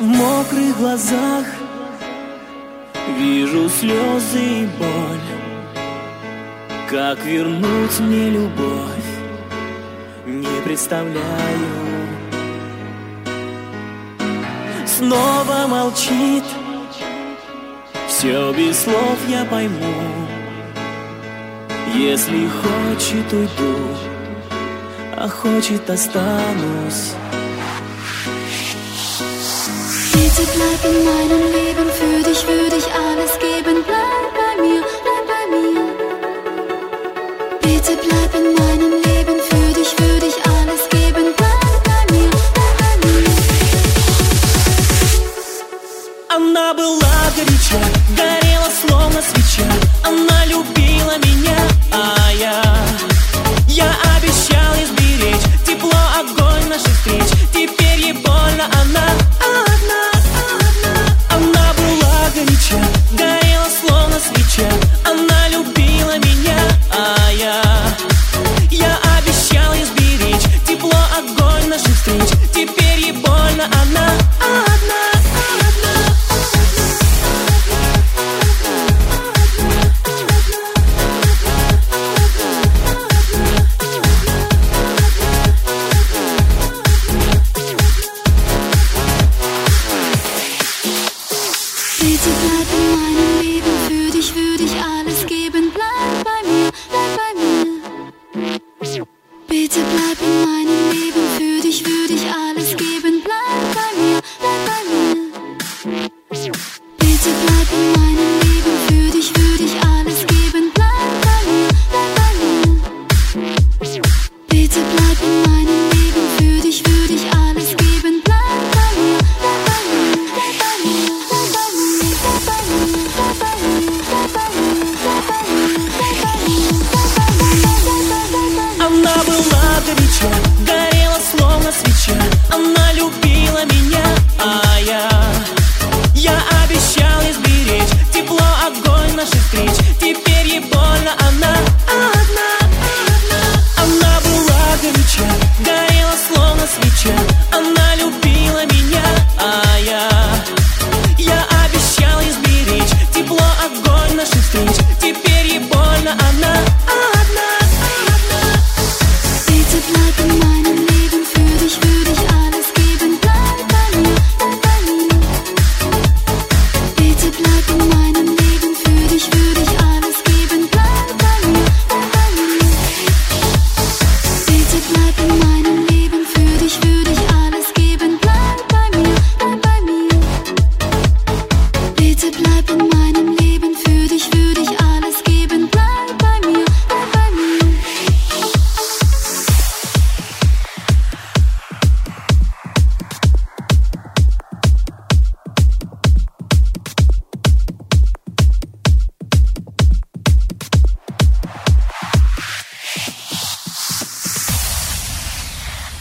мокрых глазах вижу слезы и боль. Как вернуть мне любовь, не представляю. Снова молчит, все без слов я пойму. Если хочет, уйду, а хочет, останусь. Bitte bleib in meinem Leben, für dich würde ich alles geben. Bleib bei mir, bleib bei mir. Bitte bleib in meinem Leben, für dich würde ich alles geben. Bleib bei mir, bleib bei mir. Она была горяча, горела словно свеча. Она любила меня, а я обещал ей сберечь тепло, огонь наших встреч. Теперь ей больно, она одна. Она была горяча, горела словно свеча. Она любила меня, а я обещал ей сберечь тепло, огонь наших встреч. Теперь ей больно, она одна. Bitte bleib in meinem Leben, für dich würde ich alles geben. Bleib bei mir, bleib bei mir. Bitte bleib in meinem Leben, für dich würde ich alles geben. Bleib bei mir, bleib bei mir. Bitte bleib in meinem Leben, für dich würde ich alles geben. Bleib bei mir, bleib bei mir. Bitte bleib in meinem Leben, für dich würde ich alles geben. Bleib bei mir, bleib bei mir, bleib bei mir. Она была горяча, горела словно свеча. Она любила меня, а я обещал ей сберечь тепло, огонь наших встреч. Теперь ей больно, она одна. Она была горяча, горела словно свеча. Она любила меня, а я обещал ей сберечь тепло, огонь наших встреч. Теперь ей больно, она одна. Bitte bleib in meinem Leben, für dich würde ich alles geben. Bleib bei mir, bleib bei mir. Bitte bleib in meinem Leben, für dich würde ich alles geben. Bleib bei mir, bleib bei mir. Bitte bleib in meinem Leben, für dich würde ich alles geben. Bleib bei mir, bleib bei mir. Bitte bleib in